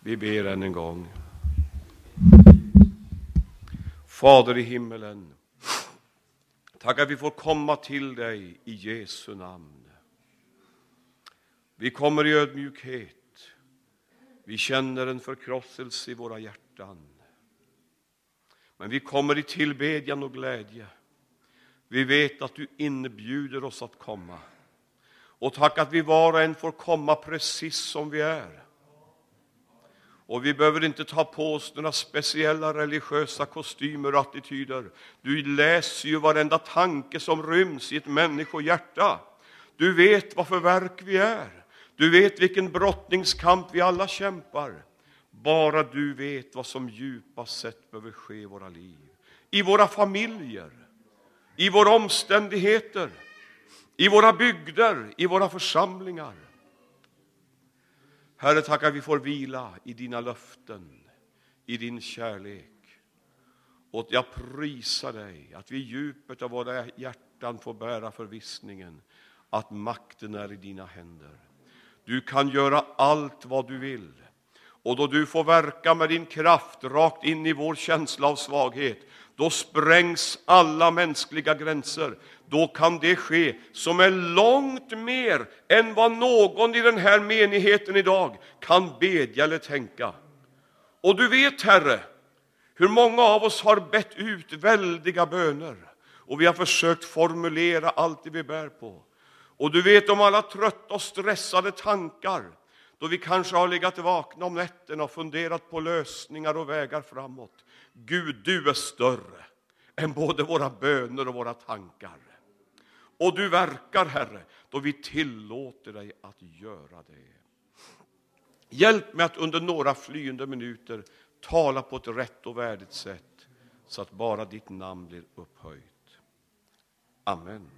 Vi ber än en gång. Fader i himmelen, tack att vi får komma till dig i Jesu namn. Vi kommer i ödmjukhet. Vi känner en förkrosselse i våra hjärtan. Men vi kommer i tillbedjan och glädje. Vi vet att du inbjuder oss att komma. Och tack att vi var och en får komma precis som vi är. Och vi behöver inte ta på oss några speciella religiösa kostymer och attityder. Du läser ju varenda tanke som ryms i ett människohjärta. Du vet vad för verk vi är. Du vet vilken brottningskamp vi alla kämpar. Bara du vet vad som djupast sett behöver ske i våra liv. I våra familjer. I våra omständigheter. I våra bygder. I våra församlingar. Herre, tack att vi får vila i dina löften, i din kärlek. Och jag prisar dig att vi i djupet av våra hjärtan får bära förvissningen att makten är i dina händer. Du kan göra allt vad du vill. Och då du får verka med din kraft rakt in i vår känsla av svaghet, då sprängs alla mänskliga gränser. Då kan det ske som är långt mer än vad någon i den här menigheten idag kan bedja eller tänka. Och du vet, Herre, hur många av oss har bett ut väldiga böner. Och vi har försökt formulera allt det vi bär på. Och du vet om alla trötta och stressade tankar, då vi kanske har legat vakna om nätterna och funderat på lösningar och vägar framåt. Gud, du är större än både våra böner och våra tankar. Och du verkar, Herre, då vi tillåter dig att göra det. Hjälp mig att under några flyende minuter tala på ett rätt och värdigt sätt, så att bara ditt namn blir upphöjt. Amen.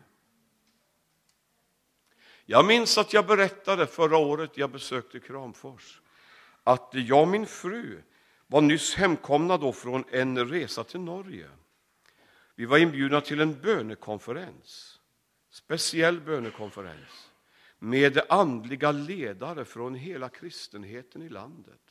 Jag minns att jag berättade förra året jag besökte Kramfors att jag och min fru var nyss hemkomna då från en resa till Norge. Vi var inbjudna till en bönekonferens, speciell bönekonferens, med andliga ledare från hela kristenheten i landet.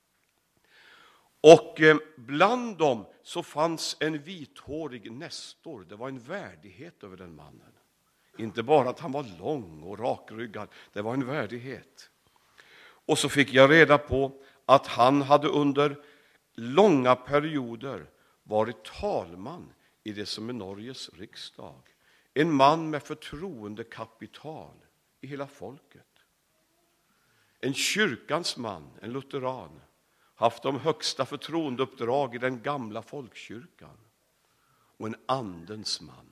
Och bland dem så fanns en vithårig nestor. Det var en värdighet över den mannen. Inte bara att han var lång och rakryggad, det var en värdighet. Och så fick jag reda på att han hade under långa perioder varit talman i det som är Norges riksdag. En man med förtroendekapital i hela folket. En kyrkans man, en lutheran, haft de högsta förtroendeuppdrag i den gamla folkkyrkan. Och en andens man,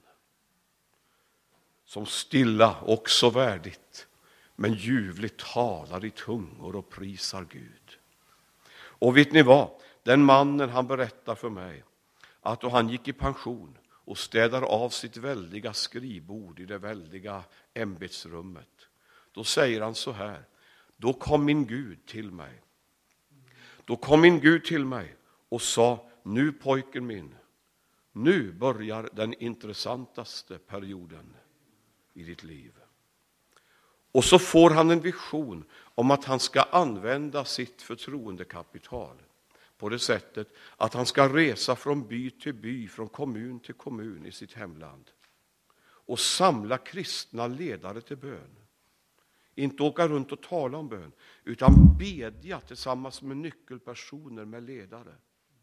som stilla, också värdigt, men ljuvligt talar i tungor och prisar Gud. Och vet ni vad? Den mannen, han berättar för mig att då han gick i pension och städar av sitt väldiga skrivbord i det väldiga ämbetsrummet, då säger han så här: då kom min Gud till mig. Då kom min Gud till mig och sa: nu pojken min, nu börjar den intressantaste perioden i ditt liv. Och så får han en vision om att han ska använda sitt förtroendekapital på det sättet att han ska resa från by till by, från kommun till kommun i sitt hemland och samla kristna ledare till bön. Inte åka runt och tala om bön, utan bedja tillsammans med nyckelpersoner, med ledare.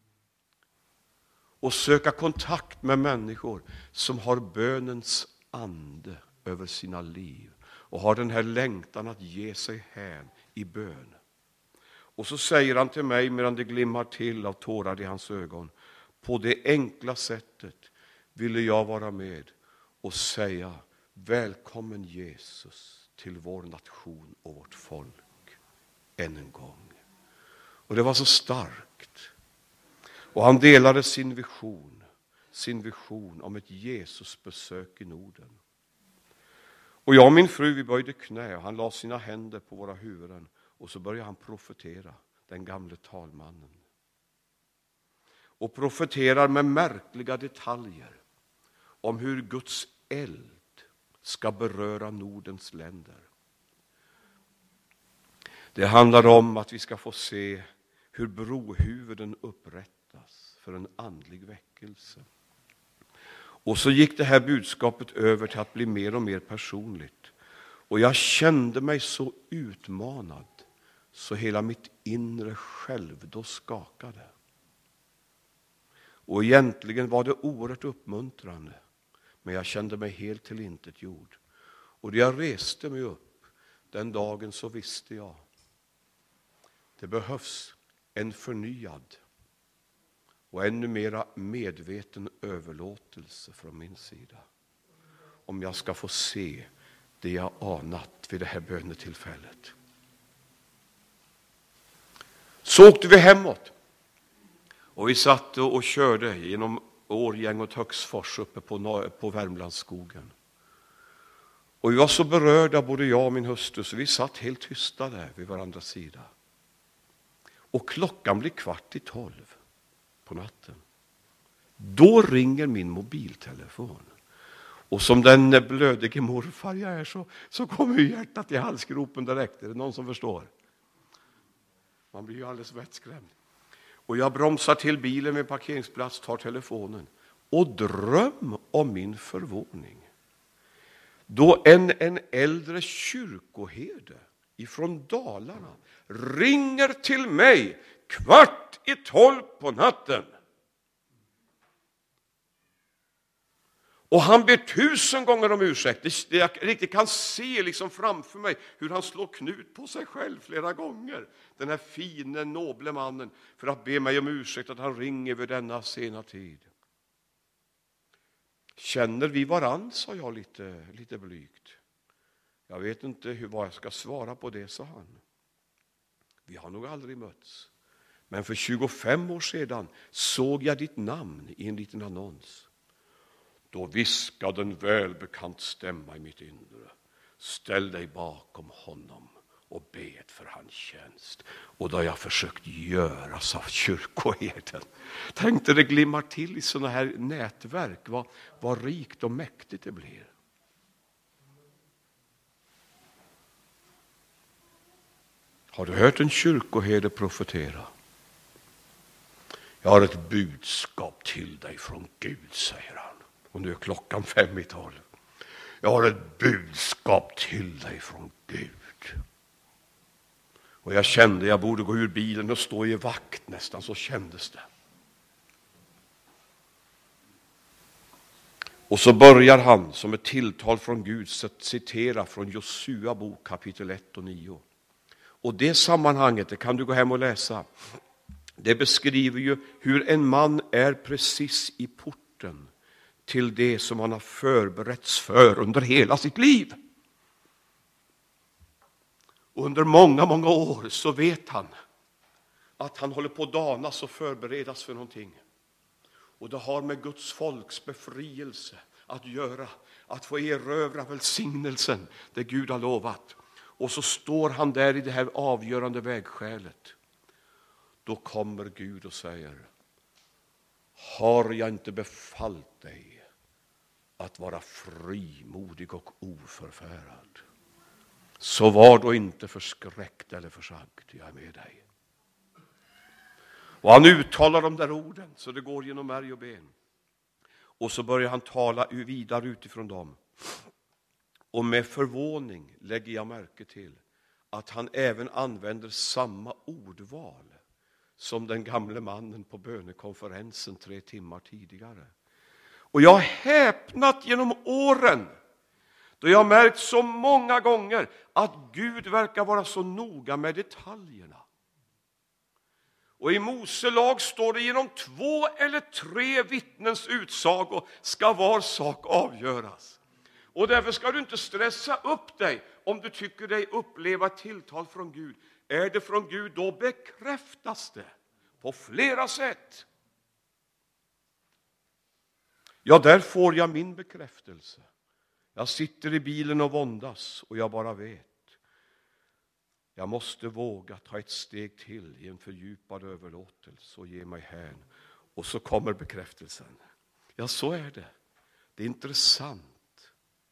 Och söka kontakt med människor som har bönens ande över sina liv och har den här längtan att ge sig hän i bön. Och så säger han till mig, medan det glimmar till av tårar i hans ögon: på det enkla sättet ville jag vara med och säga: välkommen Jesus till vår nation och vårt folk än en gång. Och det var så starkt. Och han delade sin vision om ett Jesusbesök i Norden. Och jag och min fru, vi böjde knä och han la sina händer på våra huvuden. Och så började han profetera, den gamle talmannen. Och profeterar med märkliga detaljer om hur Guds eld ska beröra Nordens länder. Det handlar om att vi ska få se hur brohuvuden upprättas för en andlig väckelse. Och så gick det här budskapet över till att bli mer och mer personligt. Och jag kände mig så utmanad så hela mitt inre själv då skakade. Och egentligen var det oerhört uppmuntrande. Men jag kände mig helt tillintetgjord. Och när jag reste mig upp den dagen så visste jag. Det behövs en förnyad och ännu mera medveten överlåtelse från min sida. Om jag ska få se det jag anat vid det här bönetillfället. Så åkte vi hemåt. Och vi satt och körde genom Årgäng och Töcksfors uppe på Värmlandsskogen. Och vi var så berörda, både jag och min hustru, så vi satt helt tysta där vid varandras sida. Och klockan blir 11:15 på natten. Då ringer min mobiltelefon. Och som den blödige morfar jag är så kommer hjärtat i halsgropen direkt. Är det någon som förstår? Man blir ju alldeles vettskrämd. Och jag bromsar till bilen med parkeringsplats, tar telefonen. Och dröm om min förvåning. Då en äldre kyrkoherde ifrån Dalarna ringer till mig 11:15 på natten. Och han ber 1000 gånger om ursäkt. Jag riktigt kan se liksom framför mig hur han slår knut på sig själv flera gånger. Den här fine, noble mannen, för att be mig om ursäkt att han ringer vid denna sena tid. Känner vi varann, sa jag lite blygt. Jag vet inte vad jag ska svara på det, sa han. Vi har nog aldrig mötts. Men för 25 år sedan såg jag ditt namn i en liten annons. Då viskade en välbekant stämma i mitt inre. Ställ dig bakom honom och bed för hans tjänst. Och då har jag försökt göra, sa kyrkoherden. Tänkte det glimmar till i sådana här nätverk. Vad rikt och mäktigt det blir. Har du hört en kyrkoherde profetera? Jag har ett budskap till dig från Gud, säger han. Och nu är klockan 11:55. Jag har ett budskap till dig från Gud. Och jag kände jag borde gå ur bilen och stå i vakt nästan, så kändes det. Och så börjar han som ett tilltal från Gud att citera från Josua bok kapitel 1 och 9. Och det sammanhanget, det kan du gå hem och läsa. Det beskriver ju hur en man är precis i porten till det som han har förberetts för under hela sitt liv. Och under många, många år så vet han att han håller på att danas och förberedas för någonting. Och det har med Guds folks befrielse att göra, att få erövra välsignelsen, det Gud har lovat. Och så står han där i det här avgörande vägskälet. Då kommer Gud och säger: har jag inte befallt dig att vara frimodig och oförfärad? Så var då inte förskräckt eller försagd, jag är med dig. Och han uttalar de där orden så det går genom märg och ben. Och så börjar han tala vidare utifrån dem. Och med förvåning lägger jag märke till att han även använder samma ordval som den gamle mannen på bönekonferensen 3 timmar tidigare. Och jag har häpnat genom åren, då jag har märkt så många gånger att Gud verkar vara så noga med detaljerna. Och i Mose lag står det: genom 2 eller 3 vittnens utsago ska var sak avgöras. Och därför ska du inte stressa upp dig om du tycker dig uppleva tilltal från Gud. Är det från Gud, då bekräftas det på flera sätt. Ja, där får jag min bekräftelse. Jag sitter i bilen och våndas och jag bara vet. Jag måste våga ta ett steg till i en fördjupad överlåtelse och ge mig hän. Och så kommer bekräftelsen. Ja, så är det. Det är intressant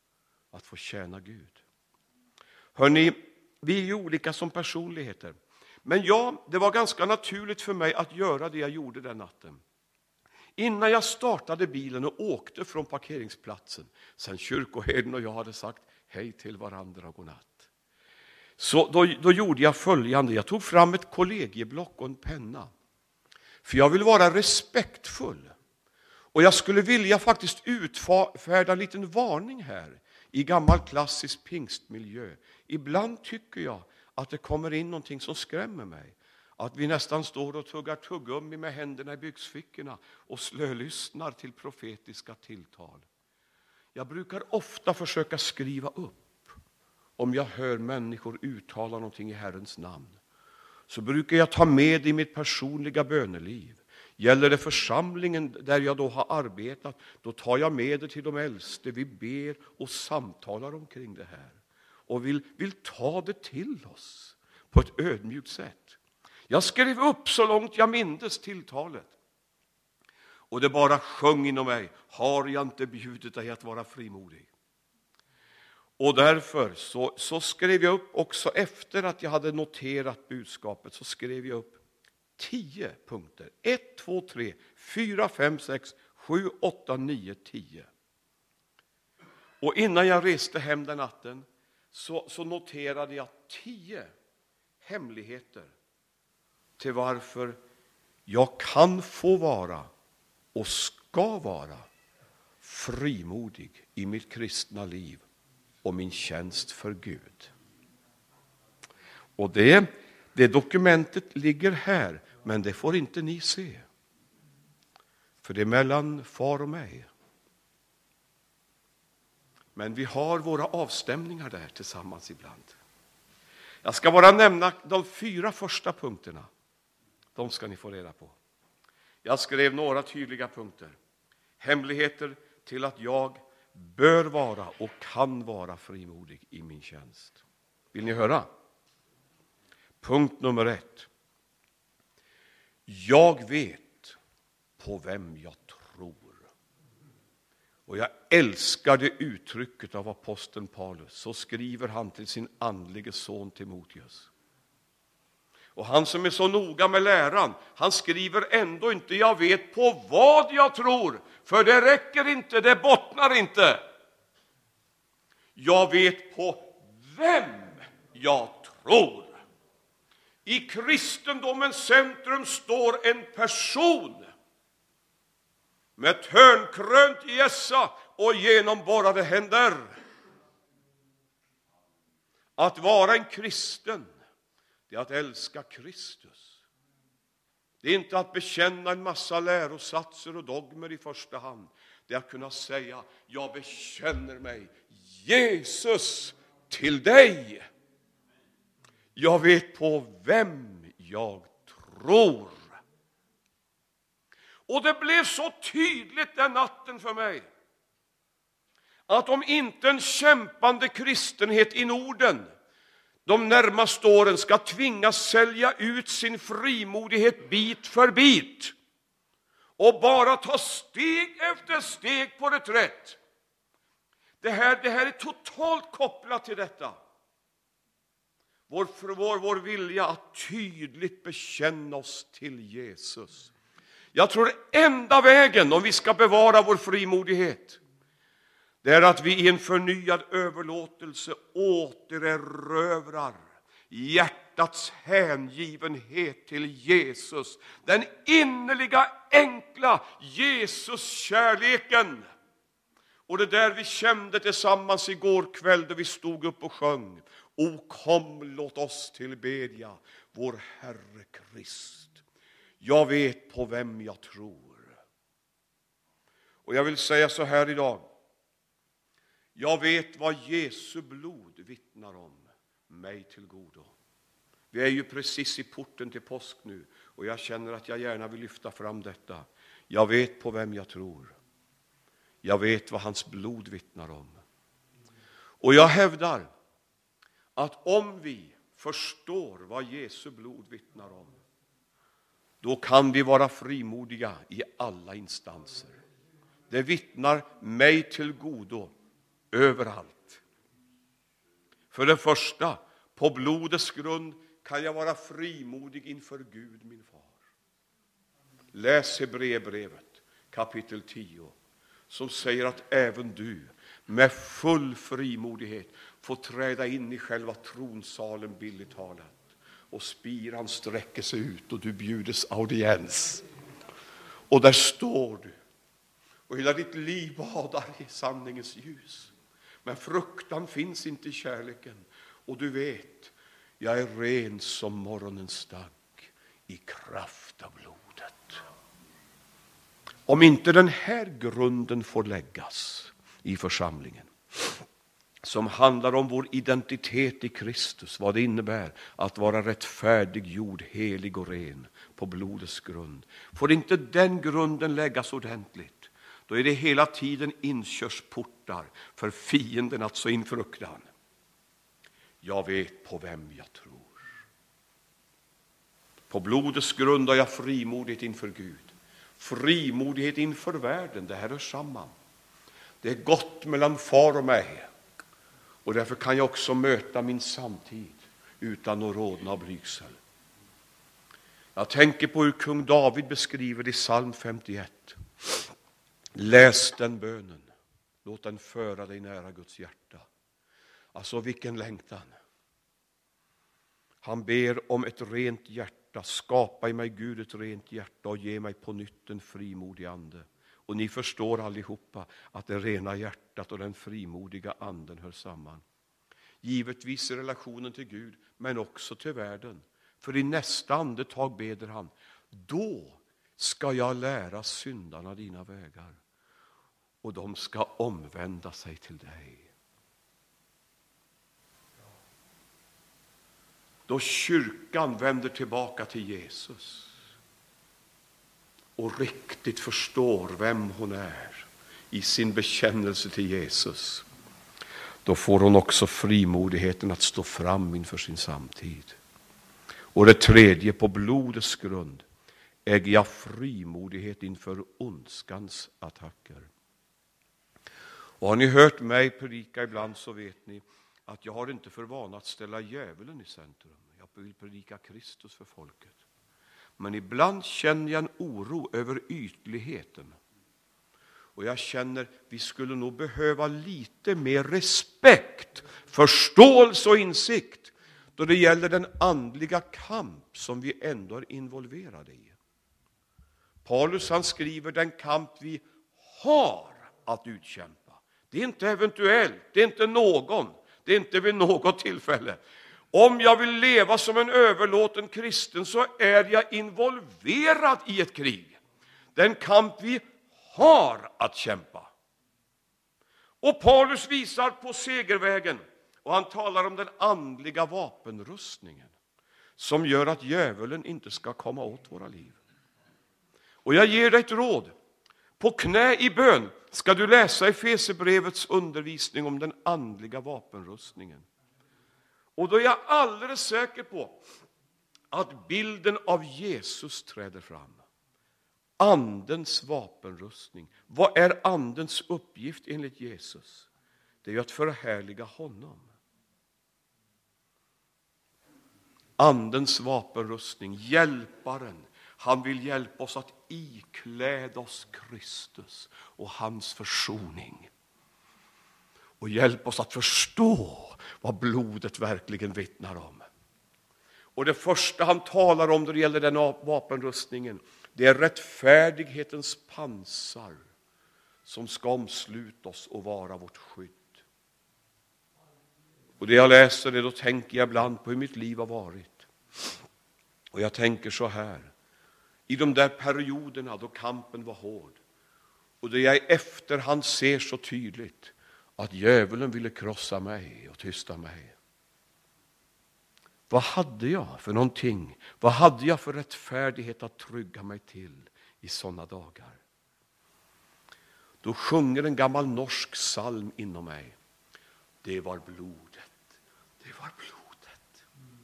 att få tjäna Gud. Hörrni, vi är ju olika som personligheter. Men ja, det var ganska naturligt för mig att göra det jag gjorde den natten. Innan jag startade bilen och åkte från parkeringsplatsen, sen kyrkoherden och jag hade sagt hej till varandra och godnatt, så då gjorde jag följande. Jag tog fram ett kollegieblock och en penna. För jag vill vara respektfull. Och jag skulle vilja faktiskt utfärda en liten varning här i gammal klassisk pingstmiljö. Ibland tycker jag att det kommer in någonting som skrämmer mig. Att vi nästan står och tuggar tuggummi med händerna i byxfickorna och slölyssnar till profetiska tilltal. Jag brukar ofta försöka skriva upp. Om jag hör människor uttala någonting i Herrens namn, så brukar jag ta med i mitt personliga böneliv. Gäller det församlingen där jag då har arbetat, då tar jag med det till de äldste. Vi ber och samtalar omkring det här. Och vill ta det till oss på ett ödmjukt sätt. Jag skrev upp så långt jag mindes tilltalet. Och det bara sjöng inom mig. Har jag inte bjudit dig att vara frimodig? Och därför så skrev jag upp också efter att jag hade noterat budskapet, så skrev jag upp 10 punkter. 1, 2, 3, 4, 5, 6, 7, 8, 9, 10. Och innan jag reste hem den natten så noterade jag 10 hemligheter till varför jag kan få vara och ska vara frimodig i mitt kristna liv och min tjänst för Gud. Och det dokumentet ligger här, men det får inte ni se. För det är mellan far och mig. Men vi har våra avstämningar där tillsammans ibland. Jag ska bara nämna de 4 första punkterna. De ska ni få reda på. Jag skrev några tydliga punkter. Hemligheter till att jag bör vara och kan vara frimodig i min tjänst. Vill ni höra? Punkt nummer 1. Jag vet på vem jag tror. Och jag älskar det uttrycket av aposteln Paulus. Så skriver han till sin andlige son Timoteus. Och han som är så noga med läran, han skriver ändå inte jag vet på vad jag tror. För det räcker inte, det bottnar inte. Jag vet på vem jag tror. I kristendomens centrum står en person med törnkrönt hjässa och genomborrade händer. Att vara en kristen, det är att älska Kristus. Det är inte att bekänna en massa lärosatser och dogmer i första hand. Det är att kunna säga, jag bekänner mig, Jesus, till dig. Jag vet på vem jag tror. Och det blev så tydligt den natten för mig att om inte en kämpande kristenhet i Norden de närmaste åren ska tvingas sälja ut sin frimodighet bit för bit och bara ta steg efter steg på reträtt. Det här är totalt kopplat till detta. Vår vilja att tydligt bekänna oss till Jesus. Jag tror enda vägen om vi ska bevara vår frimodighet, det är att vi i en förnyad överlåtelse återerövrar hjärtats hängivenhet till Jesus. Den innerliga, enkla Jesus-kärleken. Och det där vi kände tillsammans igår kväll då vi stod upp och sjöng. O kom, låt oss tillbedja vår Herre Krist. Jag vet på vem jag tror. Och jag vill säga så här idag. Jag vet vad Jesu blod vittnar om mig till godo. Vi är ju precis i porten till påsk nu. Och jag känner att jag gärna vill lyfta fram detta. Jag vet på vem jag tror. Jag vet vad hans blod vittnar om. Och jag hävdar att om vi förstår vad Jesu blod vittnar om, då kan vi vara frimodiga i alla instanser. Det vittnar mig till godo överallt. För det första, på blodets grund kan jag vara frimodig inför Gud min far. Läs Hebreerbrevet kapitel 10 som säger att även du med full frimodighet får träda in i själva tronsalen, billigt talat. Och spiran sträcker sig ut och du bjudes audiens. Och där står du. Och hela ditt liv badar i sanningens ljus. Men fruktan finns inte i kärleken. Och du vet, jag är ren som morgonens stank i kraft av blodet. Om inte den här grunden får läggas i församlingen, som handlar om vår identitet i Kristus, vad det innebär att vara rättfärdig, gjord, helig och ren på blodets grund. Får inte den grunden läggas ordentligt, då är det hela tiden inkörsportar för fienden att så in fruktan. Jag vet på vem jag tror. På blodets grund har jag frimodighet inför Gud. Frimodighet inför världen, det här hör samman. Det är gott mellan far och mig. Och därför kan jag också möta min samtid utan att rodna av blygsel. Jag tänker på hur kung David beskriver det i psalm 51. Läs den bönen. Låt den föra dig nära Guds hjärta. Alltså vilken längtan. Han ber om ett rent hjärta. Skapa i mig Gud ett rent hjärta och ge mig på nytt en frimodig ande. Och ni förstår allihopa att det rena hjärtat och den frimodiga anden hör samman. Givetvis i relationen till Gud, men också till världen. För i nästa andetag beder han, då ska jag lära syndarna dina vägar. Och de ska omvända sig till dig. Då kyrkan vänder tillbaka till Jesus och riktigt förstår vem hon är i sin bekännelse till Jesus, då får hon också frimodigheten att stå fram inför sin samtid. Och det tredje, på blodets grund äger jag frimodighet inför ondskans attacker. Och har ni hört mig predika ibland så vet ni att jag har inte för vana att ställa djävulen i centrum. Jag vill predika Kristus för folket. Men ibland känner jag en oro över ytligheten. Och jag känner vi skulle nog behöva lite mer respekt, förståelse och insikt då det gäller den andliga kamp som vi ändå är involverade i. Paulus han skriver den kamp vi har att utkämpa. Det är inte eventuellt, det är inte någon, det är inte vid något tillfälle. Om jag vill leva som en överlåten kristen så är jag involverad i ett krig. Den kamp vi har att kämpa. Och Paulus visar på segervägen och han talar om den andliga vapenrustningen som gör att djävulen inte ska komma åt våra liv. Och jag ger dig ett råd. På knä i bön ska du läsa Efesierbrevets undervisning om den andliga vapenrustningen. Och då är jag alldeles säker på att bilden av Jesus träder fram. Andens vapenrustning. Vad är andens uppgift enligt Jesus? Det är ju att förhärliga honom. Andens vapenrustning, hjälparen. Han vill hjälpa oss att ikläda oss Kristus och hans försoning. Och hjälpa oss att förstå vad blodet verkligen vittnar om. Och det första han talar om då det gäller den vapenrustningen, det är rättfärdighetens pansar som ska omsluta oss och vara vårt skydd. Och det jag läser det, då tänker jag ibland på hur mitt liv har varit. Och jag tänker så här, i de där perioderna då kampen var hård och det jag i efterhand ser så tydligt att djävulen ville krossa mig och tysta mig. Vad hade jag för någonting? Vad hade jag för rättfärdighet att trygga mig till i sådana dagar? Då sjunger en gammal norsk psalm inom mig. Det var blodet. Det var blodet.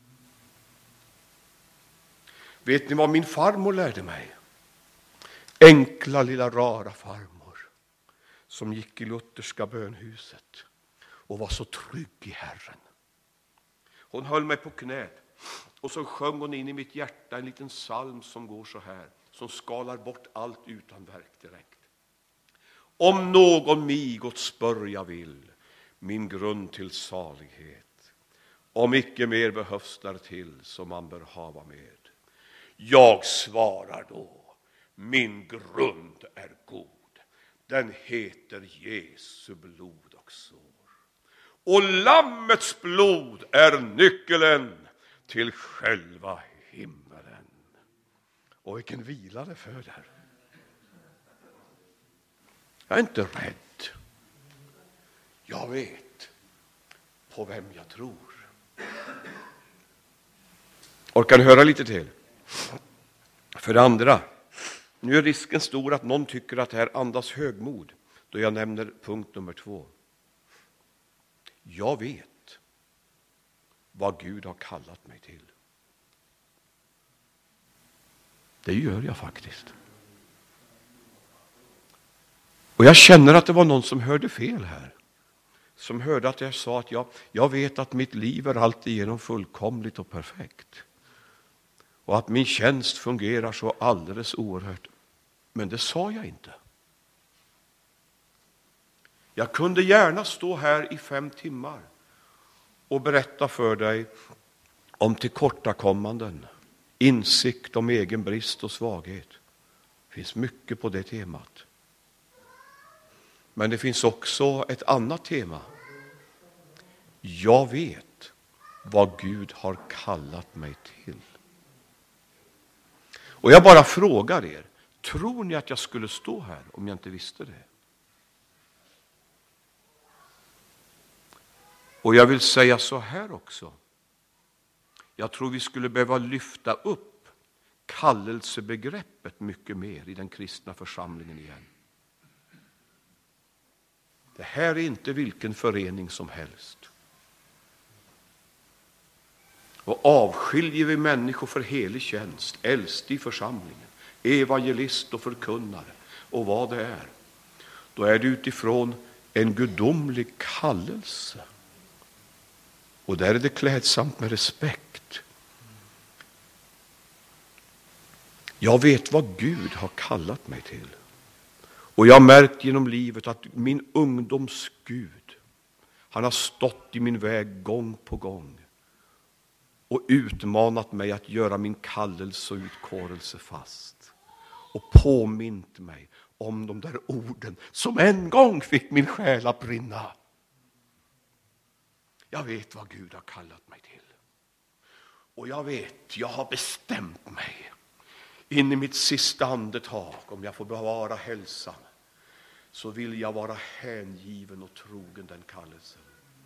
Vet ni vad min farmor lärde mig? Enkla lilla rara farmor som gick i lutherska bönhuset och var så trygg i Herren. Hon höll mig på knät Och så sjöng hon in i mitt hjärta en liten psalm som går så här, som skalar bort allt utan verk direkt. Om någon mig åt spörja vill, min grund till salighet, om icke mer behövs där till som man bör hava med. Jag svarar då, min grund är god, den heter Jesu blod och sår. Och lammets blod är nyckeln till själva himmelen. Och vilken vila det föder. Jag är inte rädd. Jag vet på vem jag tror. Orkar ni höra lite till? För det andra, nu är risken stor att någon tycker att det här andas högmod då jag nämner punkt nummer 2. Jag vet vad Gud har kallat mig till. Det gör jag faktiskt. Och jag känner att det var någon som hörde fel här. Som hörde att jag sa att jag vet att mitt liv är alltigenom fullkomligt och perfekt. Och att min tjänst fungerar så alldeles oerhört. Men det sa jag inte. Jag kunde gärna stå här i 5 timmar och berätta för dig om tillkortakommanden, insikt om egen brist och svaghet. Det finns mycket på det temat. Men det finns också ett annat tema. Jag vet vad Gud har kallat mig till. Och jag bara frågar er, tror ni att jag skulle stå här om jag inte visste det? Och jag vill säga så här också. Jag tror vi skulle behöva lyfta upp kallelsebegreppet mycket mer i den kristna församlingen igen. Det här är inte vilken förening som helst. Och avskiljer vi människor för helig tjänst, äldst i församlingen, evangelist och förkunnare och vad det är, då är det utifrån en gudomlig kallelse. Och där är det klädsamt med respekt. Jag vet vad Gud har kallat mig till. Och jag har märkt genom livet att min ungdoms Gud, han har stått i min väg gång på gång och utmanat mig att göra min kallelse och utkårelse fast. Och påmint mig om de där orden som en gång fick min själ att brinna. Jag vet vad Gud har kallat mig till. Och jag har bestämt mig in i mitt sista andetag, om jag får bevara hälsan, så vill jag vara hängiven och trogen den kallelsen.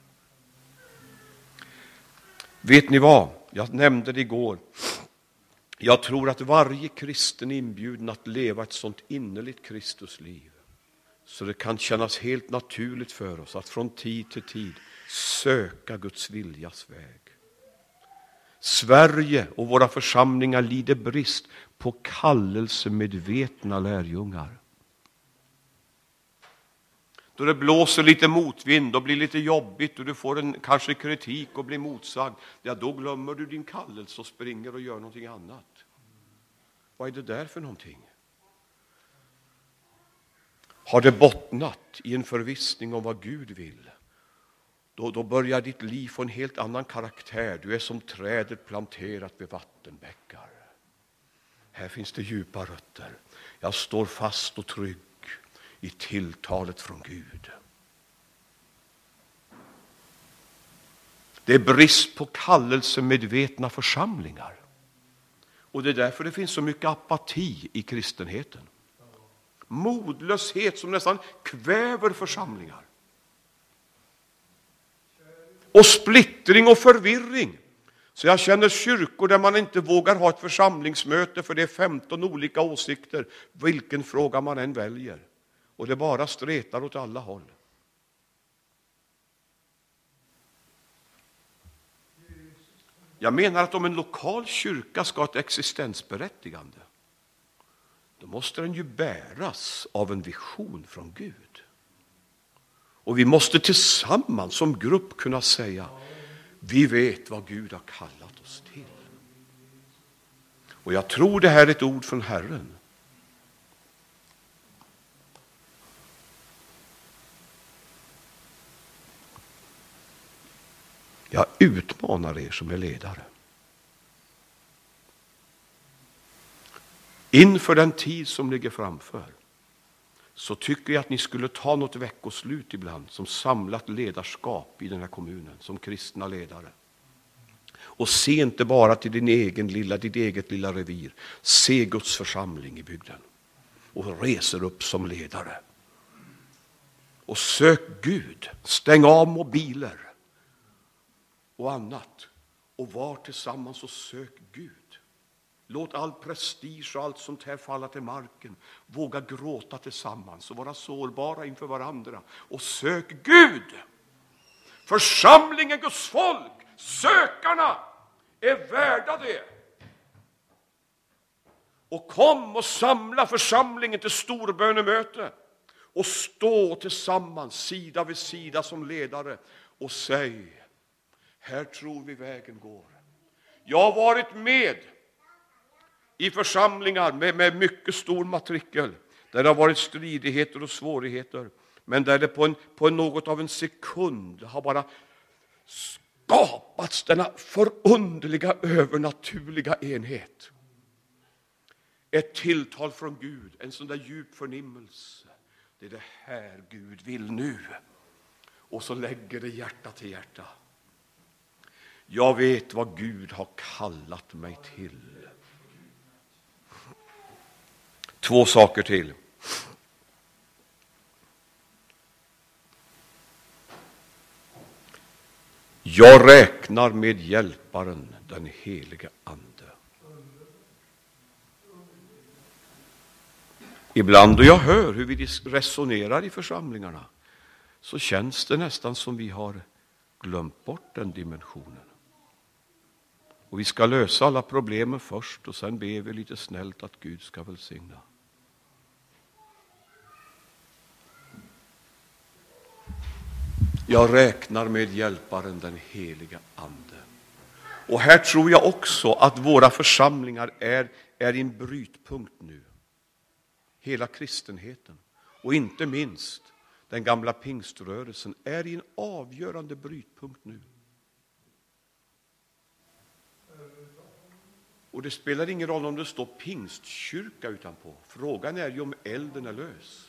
Vet ni vad? Jag nämnde det igår. Jag tror att varje kristen är inbjuden att leva ett sånt innerligt Kristusliv, så det kan kännas helt naturligt för oss att från tid till tid söka Guds viljas väg. Sverige och våra församlingar lider brist på kallelsemedvetna lärjungar. Då det blåser lite motvind och blir lite jobbigt och du får kanske kritik och blir motsagd, ja, då glömmer du din kallelse och springer och gör någonting annat. Vad är det där för någonting? Har det bottnat i en förvissning om vad Gud vill, då börjar ditt liv få en helt annan karaktär. Du är som trädet planterat vid vattenbäckar. Här finns det djupa rötter. Jag står fast och trygg i tilltalet från Gud. Det är brist på kallelsemedvetna församlingar. Och det är därför det finns så mycket apati i kristenheten. Modlöshet som nästan kväver församlingar. Och splittring och förvirring. Så jag känner kyrkor där man inte vågar ha ett församlingsmöte för det är 15 olika åsikter, vilken fråga man än väljer. Och det bara stretar åt alla håll. Jag menar att om en lokal kyrka ska ha ett existensberättigande, då måste den ju bäras av en vision från Gud. Och vi måste tillsammans som grupp kunna säga, vi vet vad Gud har kallat oss till. Och jag tror det här är ett ord från Herren. Jag utmanar er som är ledare. Inför den tid som ligger framför så tycker jag att ni skulle ta något veckoslut ibland som samlat ledarskap i den här kommunen, som kristna ledare. Och se inte bara till ditt eget lilla revir. Se Guds församling i bygden. Och reser upp som ledare. Och sök Gud. Stäng av mobiler och annat. Och var tillsammans och sök Gud. Låt all prestige och allt sånt här falla till marken. Våga gråta tillsammans och vara sårbara inför varandra. Och sök Gud. Församlingen, Guds folk, sökarna är värda det. Och kom och samla församlingen till storbönemöte. Och stå tillsammans sida vid sida som ledare. Och säg, här tror vi vägen går. Jag har varit med i församlingar med mycket stor matrikel. Där det har varit stridigheter och svårigheter. Men där det på något av en sekund har bara skapats denna förunderliga övernaturliga enhet. Ett tilltal från Gud, en sån där djup förnimmelse. Det är det här Gud vill nu. Och så lägger det hjärta till hjärta. Jag vet vad Gud har kallat mig till. 2 saker till. Jag räknar med hjälparen, den helige ande. Ibland då jag hör hur vi resonerar i församlingarna så känns det nästan som vi har glömt bort den dimensionen. Och vi ska lösa alla problemen först och sen ber vi lite snällt att Gud ska välsigna. Jag räknar med hjälparen, den heliga ande. Och här tror jag också att våra församlingar är i en brytpunkt nu. Hela kristenheten och inte minst den gamla pingströrelsen är i en avgörande brytpunkt nu. Och det spelar ingen roll om det står pingstkyrka utanpå. Frågan är ju om elden är lös.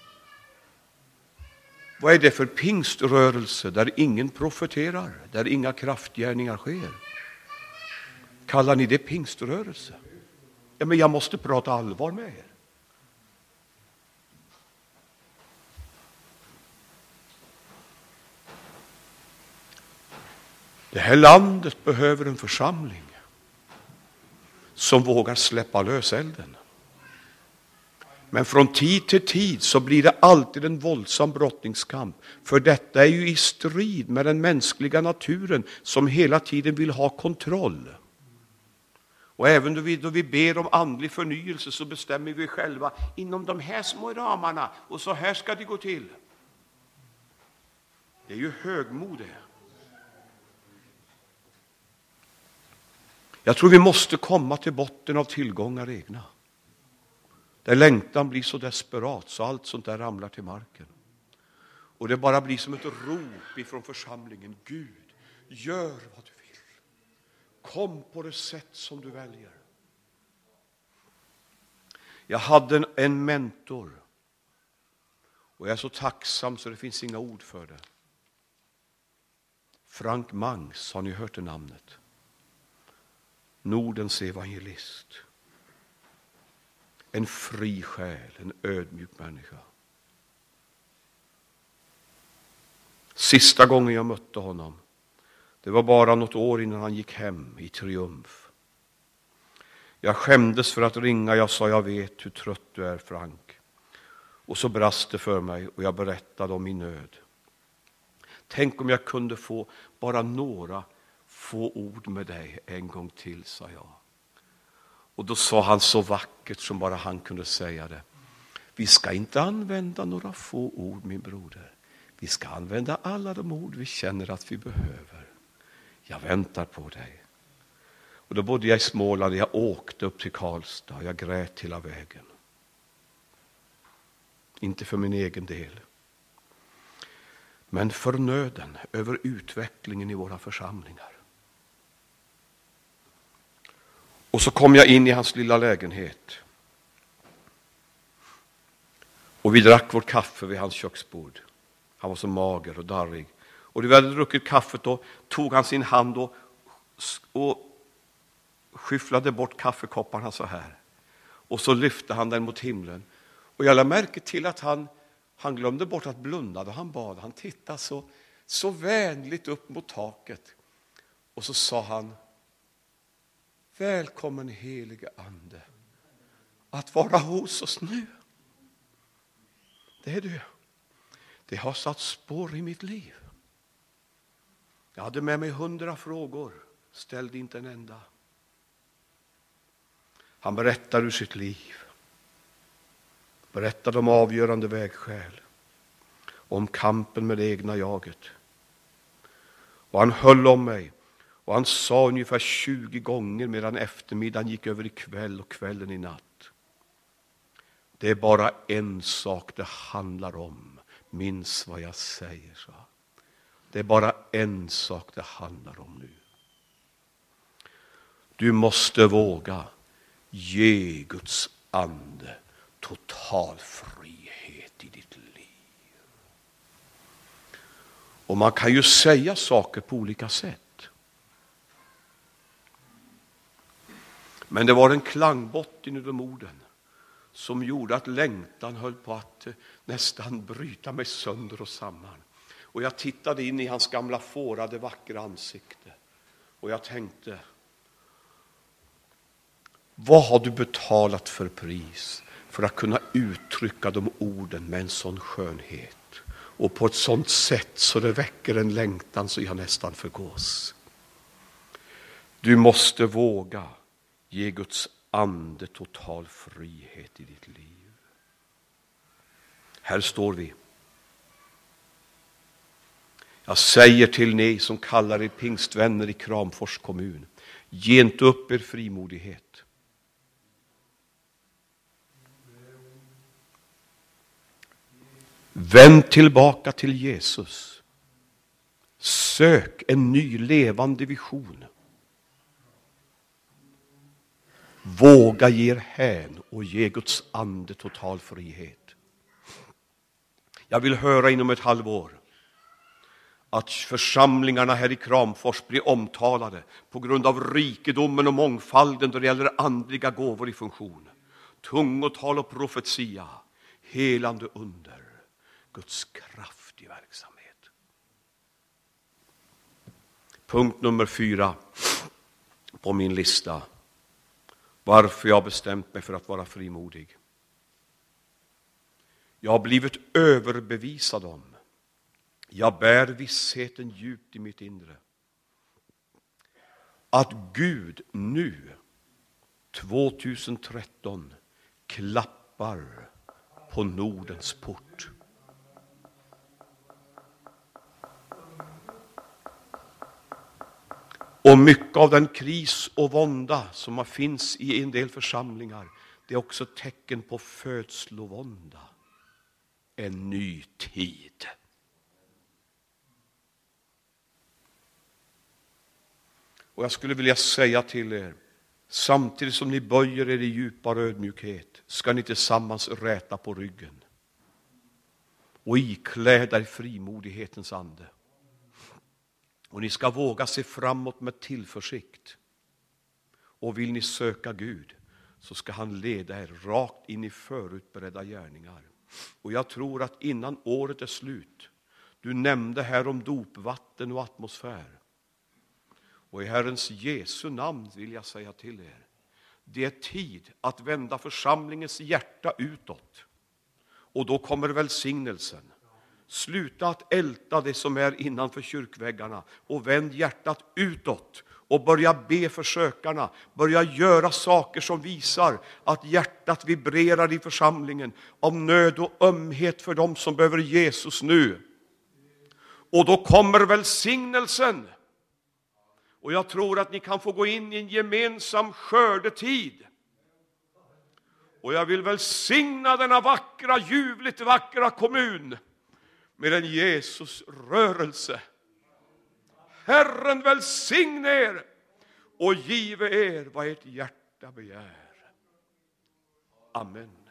Vad är det för pingströrelse där ingen profeterar, där inga kraftgärningar sker? Kallar ni det pingströrelse? Ja, men jag måste prata allvar med er. Det här landet behöver en församling som vågar släppa lös elden. Men från tid till tid så blir det alltid en våldsam brottningskamp. För detta är ju i strid med den mänskliga naturen som hela tiden vill ha kontroll. Och även då vi ber om andlig förnyelse så bestämmer vi själva inom de här små ramarna och så här ska det gå till. Det är ju högmod det. Jag tror vi måste komma till botten av tillgångar egna. Där längtan blir så desperat så allt sånt där ramlar till marken. Och det bara blir som ett rop ifrån församlingen. Gud, gör vad du vill. Kom på det sätt som du väljer. Jag hade en mentor. Och jag är så tacksam så det finns inga ord för det. Frank Mangs, har ni hört det namnet? Nordens evangelist. En fri själ, en ödmjuk människa. Sista gången jag mötte honom, det var bara något år innan han gick hem i triumf. Jag skämdes för att ringa, jag sa jag vet hur trött du är Frank. Och så brast det för mig och jag berättade om min nöd. Tänk om jag kunde få bara några få ord med dig en gång till, sa jag. Och då sa han så vackert som bara han kunde säga det. Vi ska inte använda några få ord, min broder. Vi ska använda alla de ord vi känner att vi behöver. Jag väntar på dig. Och då bodde jag i Småland. Jag åkte upp till Karlstad. Jag grät hela vägen. Inte för min egen del. Men för nöden över utvecklingen i våra församlingar. Och så kom jag in i hans lilla lägenhet. Och vi drack vårt kaffe vid hans köksbord. Han var så mager och darrig. Och när vi hade druckit kaffet då tog han sin hand och skyfflade bort kaffekopparna så här. Och så lyfte han den mot himlen. Och jag lade märke till att han glömde bort att blunda då han bad. Han tittade så vänligt upp mot taket. Och så sa han: välkommen helige ande att vara hos oss nu. Det är du. Det har satt spår i mitt liv. Jag hade med mig 100 frågor, ställde inte en enda. Han berättar ur sitt liv. Berättade om avgörande vägskäl. Om kampen med det egna jaget. Och han höll om mig. Och han sa ungefär 20 gånger medan eftermiddagen gick över i kväll och kvällen i natt. Det är bara en sak det handlar om. Minns vad jag säger, så. Det är bara en sak det handlar om nu. Du måste våga ge Guds ande total frihet i ditt liv. Och man kan ju säga saker på olika sätt. Men det var en klangbotten i de orden som gjorde att längtan höll på att nästan bryta mig sönder och samman. Och jag tittade in i hans gamla fårade vackra ansikte. Och jag tänkte: vad har du betalat för pris för att kunna uttrycka de orden med en sån skönhet och på ett sånt sätt så det väcker en längtan så jag nästan förgås. Du måste våga ge Guds ande total frihet i ditt liv. Här står vi. Jag säger till ni som kallar er pingstvänner i Kramfors kommun: ge inte upp er frimodighet. Vänd tillbaka till Jesus. Sök en ny levande vision. Våga ge er hän och ge Guds ande total frihet. Jag vill höra inom ett halvår att församlingarna här i Kramfors blir omtalade på grund av rikedomen och mångfalden då det gäller andliga gåvor i funktion. Tungotal och profetia, helande under, Guds kraft i verksamhet. Punkt nummer 4 på min lista. Varför jag har bestämt mig för att vara frimodig. Jag har blivit överbevisad om. Jag bär vissheten djupt i mitt inre. Att Gud nu, 2013, klappar på Nordens port. Och mycket av den kris och vånda som finns i en del församlingar, det är också tecken på födslovånda. En ny tid. Och jag skulle vilja säga till er, samtidigt som ni böjer er i djupare ödmjukhet, ska ni tillsammans räta på ryggen och ikläda er frimodighetens ande. Och ni ska våga se framåt med tillförsikt. Och vill ni söka Gud så ska han leda er rakt in i förutberedda gärningar. Och jag tror att innan året är slut, du nämnde här om dopvatten och atmosfär. Och i Herrens Jesu namn vill jag säga till er, det är tid att vända församlingens hjärta utåt. Och då kommer välsignelsen. Sluta att älta det som är innanför kyrkväggarna och vänd hjärtat utåt och börja be för sökarna. Börja göra saker som visar att hjärtat vibrerar i församlingen om nöd och ömhet för dem som behöver Jesus nu. Och då kommer välsignelsen. Och jag tror att ni kan få gå in i en gemensam skördetid. Och jag vill välsigna denna vackra, ljuvligt vackra kommun med en Jesusrörelse. Herren välsigne er och give er vad ert hjärta begär. Amen.